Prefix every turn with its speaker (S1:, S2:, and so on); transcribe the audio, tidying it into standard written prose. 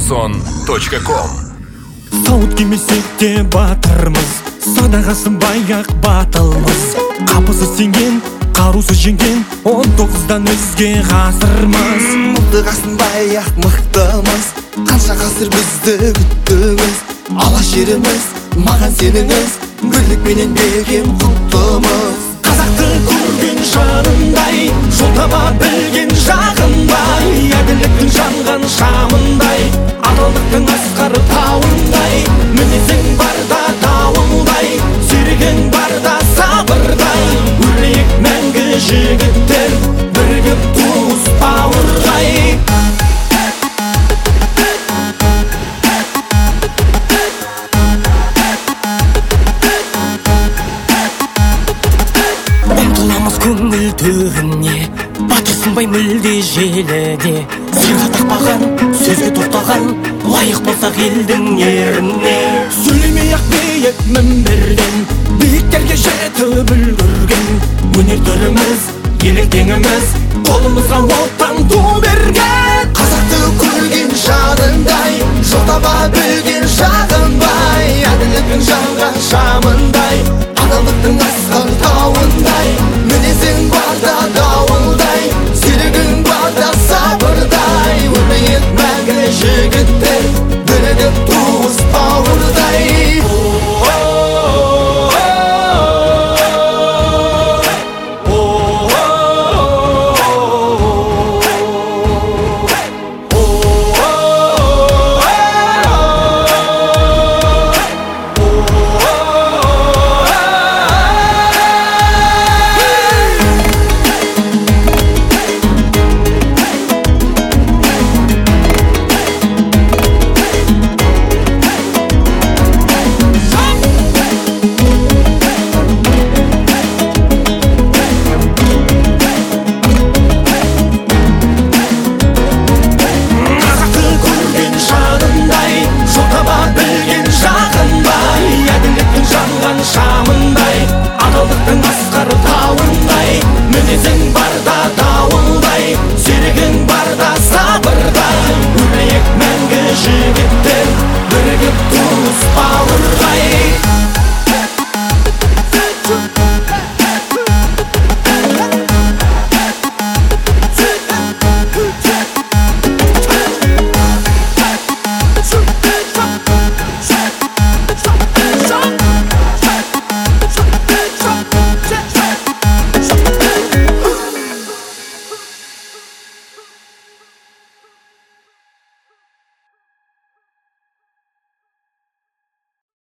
S1: Samson.com.
S2: Сауыт кимесек те батырмыз, садағасы баяқ батылмыз. Қапысы сенген, қарусы жеңген, 19-дан өзге ғасырмыз.
S3: Мылтығасын баяқ мықтымыз, қанша ғасыр бізді күттіңіз. Алаш жеріміз, маған сеніңіз, бірлікпенен бекем құттымыз.
S2: Қазақты көрген жанындай, жолдама білген жағындай, әділеттің жанған шамындай, адалдықтың асқары тауындай. Мінезің барда дауылдай, сүйреген барда сабырдай. Өрлейік мәңгі жігіттер, бірігіп туыс бауырдай. Ұмтыламыз көңіл төріне, батырсынбай мүлде желіде. Сыйға тақпаған, сөзге тоқтаған, лайық болсақ елдің еріне. Сөйлемей-ақ биік мінберден, биіктерге жетіп үлгерген өнер түріміз, електеңіміз, қолымызға отан